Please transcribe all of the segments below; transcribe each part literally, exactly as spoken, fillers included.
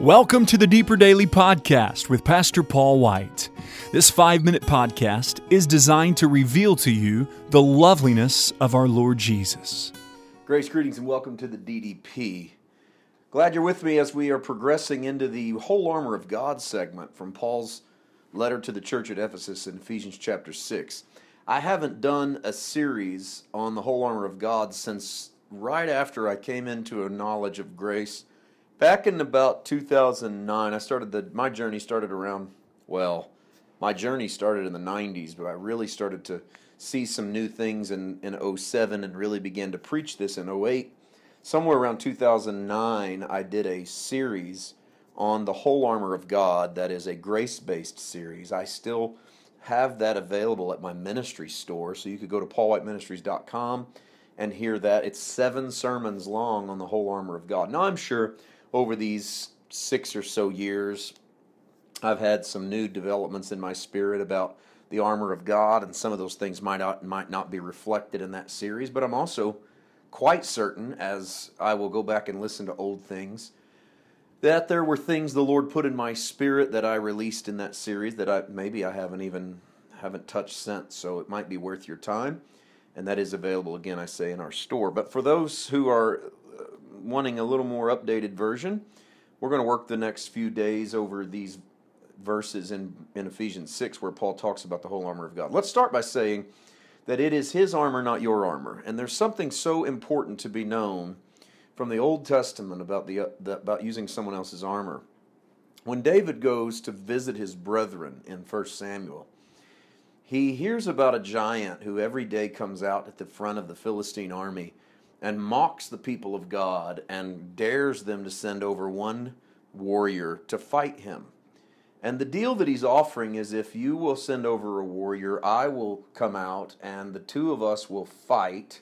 Welcome to the Deeper Daily Podcast with Pastor Paul White. This five-minute podcast is designed to reveal to you the loveliness of our Lord Jesus. Grace, greetings, and welcome to the D D P. Glad you're with me as we are progressing into the whole armor of God segment from Paul's letter to the church at Ephesus in Ephesians chapter six. I haven't done a series on the whole armor of God since right after I came into a knowledge of grace. Back in about two thousand nine, I started the my journey started around, well, my journey started in the nineties, but I really started to see some new things in, in oh seven and really began to preach this in oh eight. Somewhere around two thousand nine, I did a series on the whole armor of God that is a grace-based series. I still have that available at my ministry store, so you could go to paul white ministries dot com and hear that. It's seven sermons long on the whole armor of God. Now, I'm sure over these six or so years, I've had some new developments in my spirit about the armor of God, and some of those things might not, might not be reflected in that series, but I'm also quite certain, as I will go back and listen to old things, that there were things the Lord put in my spirit that I released in that series that I maybe I haven't even haven't touched since, so it might be worth your time, and that is available, again, I say, in our store. But for those who are wanting a little more updated version, we're going to work the next few days over these verses in, in Ephesians six where Paul talks about the whole armor of God. Let's start by saying that it is his armor, not your armor. And there's something so important to be known from the Old Testament about the, the about using someone else's armor. When David goes to visit his brethren in First Samuel, he hears about a giant who every day comes out at the front of the Philistine army and mocks the people of God and dares them to send over one warrior to fight him. And the deal that he's offering is, if you will send over a warrior, I will come out and the two of us will fight.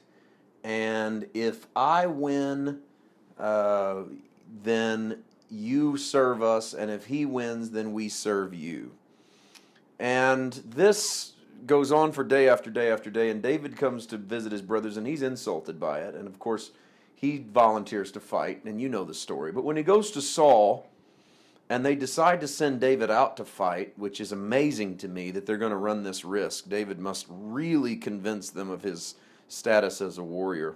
And if I win, uh, then you serve us. And if he wins, then we serve you. And this goes on for day after day after day, and David comes to visit his brothers, and he's insulted by it, and of course, he volunteers to fight, and you know the story. But when he goes to Saul, and they decide to send David out to fight, which is amazing to me that they're going to run this risk. David must really convince them of his status as a warrior.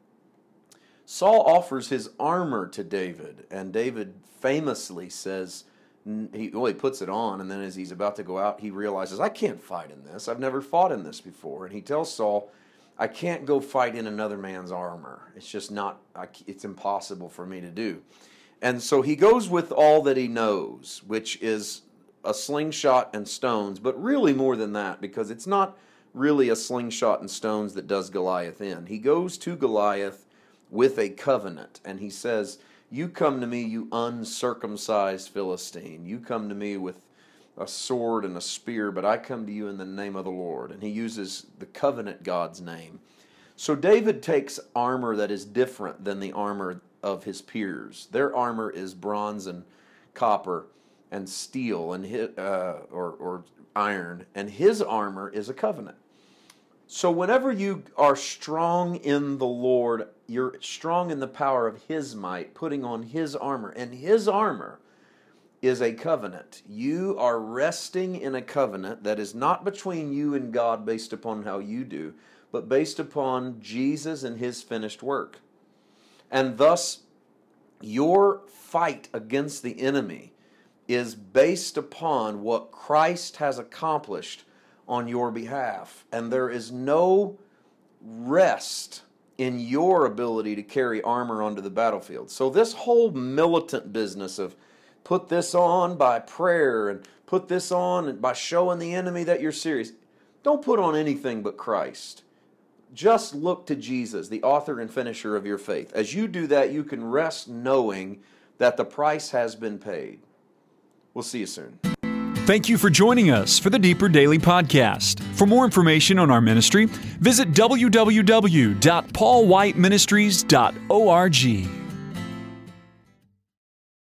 Saul offers his armor to David, and David famously says, He, well, he puts it on, and then as he's about to go out, he realizes, I can't fight in this. I've never fought in this before. And he tells Saul, I can't go fight in another man's armor. It's just not, I, it's impossible for me to do. And so he goes with all that he knows, which is a slingshot and stones, but really more than that, because it's not really a slingshot and stones that does Goliath in. He goes to Goliath with a covenant, and he says, you come to me, you uncircumcised Philistine. You come to me with a sword and a spear, but I come to you in the name of the Lord. And he uses the covenant God's name. So David takes armor that is different than the armor of his peers. Their armor is bronze and copper and steel and uh, or, or iron, and his armor is a covenant. So whenever you are strong in the Lord, you're strong in the power of his might, putting on his armor. And his armor is a covenant. You are resting in a covenant that is not between you and God based upon how you do, but based upon Jesus and his finished work. And thus, your fight against the enemy is based upon what Christ has accomplished on your behalf. And there is no rest in your ability to carry armor onto the battlefield. So this whole militant business of put this on by prayer and put this on by showing the enemy that you're serious, don't put on anything but Christ. Just look to Jesus, the author and finisher of your faith. As you do that, you can rest knowing that the price has been paid. We'll see you soon. Thank you for joining us for the Deeper Daily Podcast. For more information on our ministry, visit w w w dot paul white ministries dot org.